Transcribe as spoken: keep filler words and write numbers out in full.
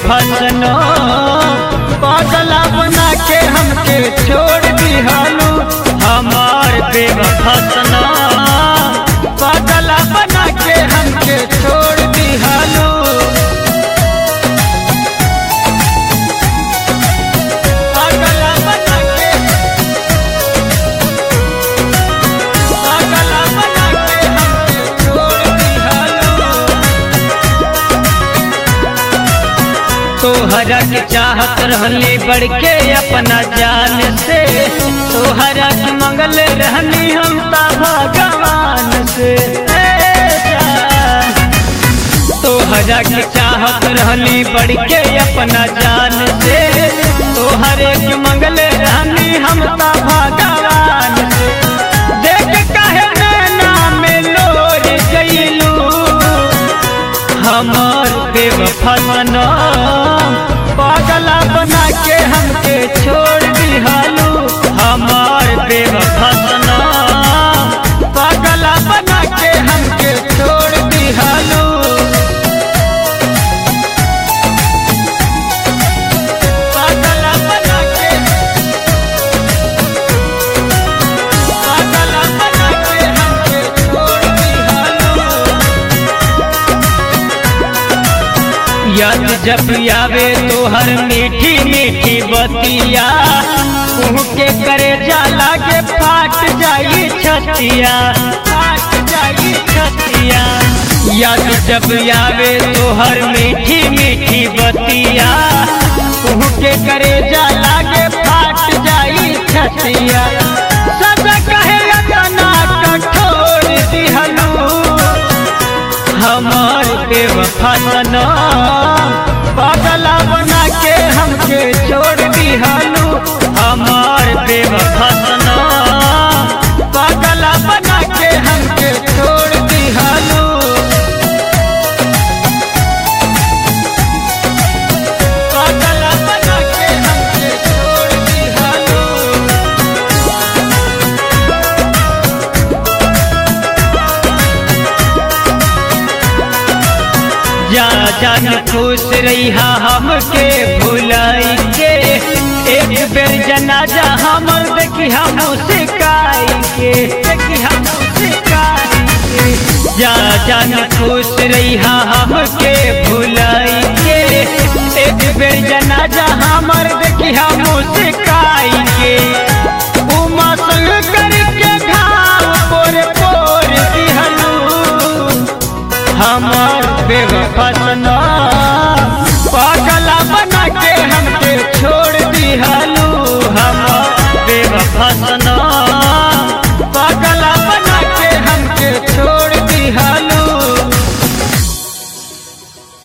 बेवफसनो पागला बना के हमके छोड़ दिहालू हमार बेवफसनो पागला बना के हमके छोड़ दिहालू पागला बना के पागला बना के हमके छोड़ दिहालू तोहरा के चाहत रहली बढ़ के अपना जान से तोहरा के मंगल रहनी हम ता भगवान से तोहरा के चाहत रहली बढ़ के अपना जान से तोहरे के मंगल रहनी हम ता भगवान से देख काहे नैना में लोर गइलू हमार बेवफसनो पागला बना के हमके छोड़ दिहालू हमार बेवफसनो पागला बना के हमके छोड़ दिहालू पागला बना के पागला बना के हमके छोड़ दिहालू याद जब आवे तोहर मीठी मीठी बतिया के करे जाला के फाट जाई छतिया फाट जाई छतिया याद जब आवे तोहर मीठी मीठी बतिया के करे जाला के फाट जाई छतिया सब कहे अपना कठोर दिहलू हमार बेवफसनो पागला बना के हमके छोड़ दिहालू हमार बेवफसनो पागला बना के हमके छोड़ दिहालू पागला बना के हमके छोड़ दिहालू जा जान खुश रहिहा हमके भुलाई के एक बेर जनाजा हमर देखी हम सिकाई के देखी हम सिकाई के जा जान खुश रहिहा हमके भुलाई के एक बेर